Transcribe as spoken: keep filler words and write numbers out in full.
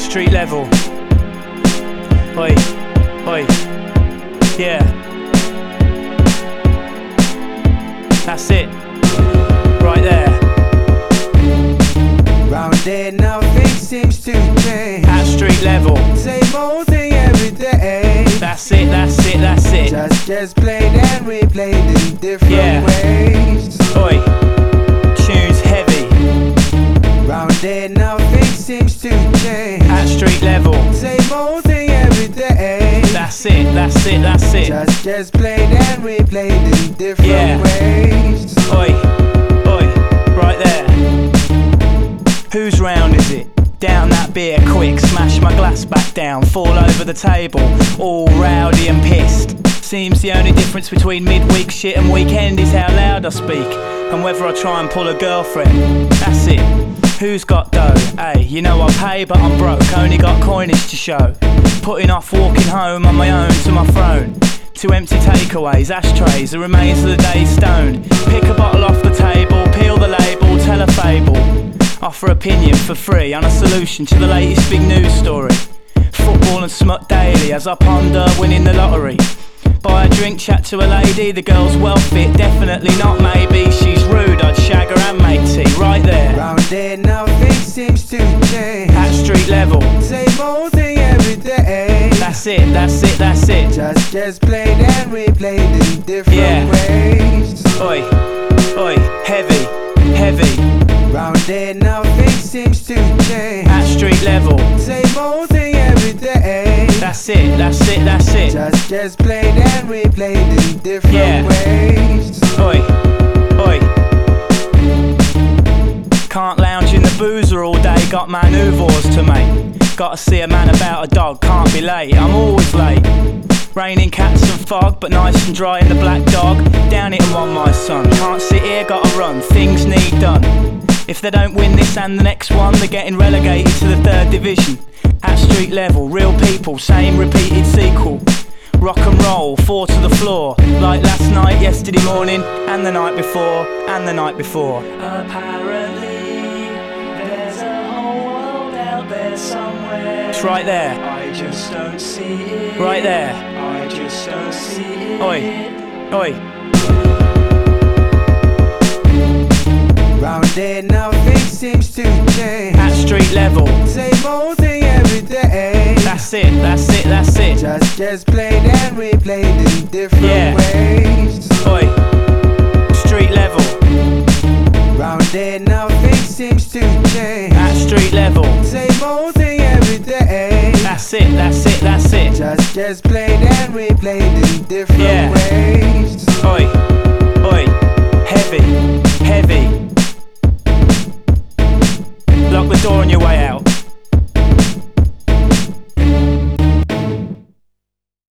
street level. Oi, oi, yeah. That's it, right there. Round there nothing seems to change. At street level. Same old thing every day. That's it, that's it, that's it. Just gets played and replayed in different Yeah. ways. Oi, tunes heavy. Round there nothing seems to change. At street level. Same old thing every day. That's it, that's it, that's it. Just gets played and replayed in different Yeah. ways. Oi, oi, right there. Whose round is it? Down that beer quick, smash my glass back down, fall over the table, all rowdy and pissed. Seems the only difference between midweek shit and weekend is how loud I speak, and whether I try and pull a girlfriend. That's it. Who's got dough? Hey, you know I pay but I'm broke, only got coinage to show. Putting off walking home on my own to my throne. Two empty takeaways, ashtrays, the remains of the day's stoned. Pick a bottle off the table, peel the label, tell a fable. Offer opinion for free on a solution to the latest big news story. Football and smut daily as I ponder winning the lottery. Buy a drink, chat to a lady, the girl's well fit, definitely not maybe. She's rude, I'd shag her and make tea, right there. Round there nothing seems to change. At street level. Same old thing every day. That's it, that's it, that's it. Just gets played and replayed in different Yeah. ways. Oi, oi, heavy, heavy. Round there nothing seems to change. At street level. Same old thing every day. That's it, that's it, that's it. Just gets played and replayed in different Yeah. ways. Oi, oi. Can't lounge in the boozer all day, got manoeuvres to make. Gotta see a man about a dog, can't be late, I'm always late. Raining cats and fog, but nice and dry in the black dog. Down it and one, my son, can't sit here, gotta run, things need done. If they don't win this and the next one, they're getting relegated to the third division. At street level, real people, same repeated sequel. Rock and roll, four to the floor. Like last night, yesterday morning, and the night before, and the night before. Apparently, there's a whole world out there somewhere. It's right there. I just don't see it. Right there. I just don't see it. Oi, oi. Round there nothing seems to change. At street level. Same old thing every day. That's it, that's it, that's it. Just gets played and replayed in different Yeah. ways. Oi, street level. Round there nothing seems to change. At street level. Same old thing every day. That's it, that's it, that's it. Just gets played and replayed in different Yeah. ways. Oi, oi, heavy, heavy. Lock the door on your way out.